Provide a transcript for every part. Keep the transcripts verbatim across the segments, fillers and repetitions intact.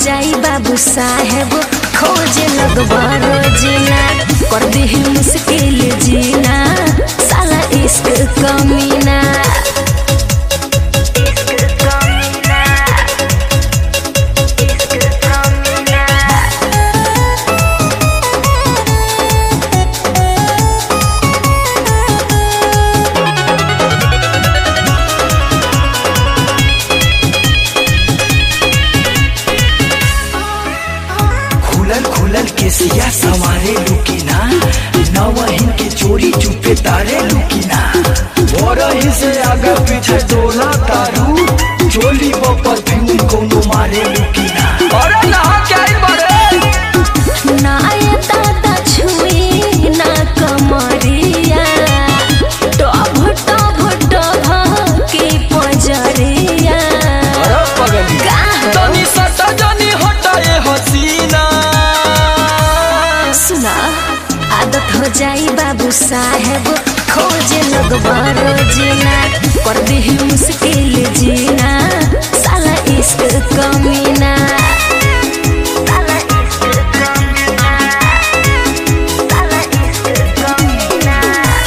जाई बाबू साहेब खोजे लगबा रोजीना कर दी मुश्किल जीना साला इश्क कमीना। खुलल केसिया सवारे लुकीना नवहीन के चोरी चुपे तारे लुकीना बोरही से आगे पीछे डोला तारू चोली बपर फ्यूल कोनो मारे लुकीना। अरे नहा क्या ही बड़े ना ये दादा छुई ना कमरिया टॉप टॉप टॉप की पंजरिया। अरे पगली तनी सटा जानी हटाए हसीना। सुना आदत हो जाई बाबू साहेब खोजे लगबा रोजीना कर दी मुश्किल जीना साला इश्क कमीना। साला इश्क कमीना साला इश्क कमीना।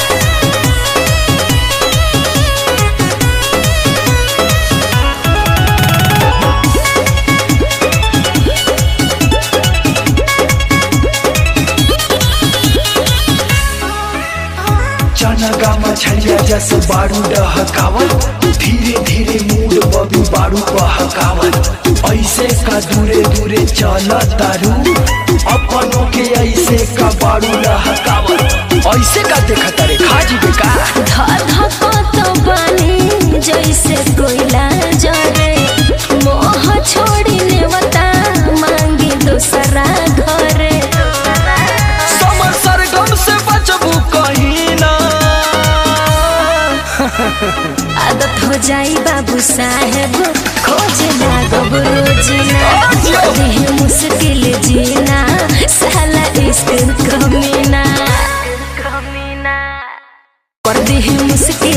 चनगा मछलिया जस बारू डहकावत धीरे धीरे मूड बबी बारू बहकावत ऐसे का दूरे दूरे चल तारू अपनों के ऐसे का बारू लहकावत ऐसे का देखा तारे खाजी बेका तो बनी जैसे कोयला जरे मोह छोड़ी नेवता मांगी दूसरा घरे। समर सरगम से बचबू कहीं ना। आदत हो जाई बाबू साहेब खोजे लागब रोजीना मुश्किल जीना साला इश्क कमीना कर दी मुश्किल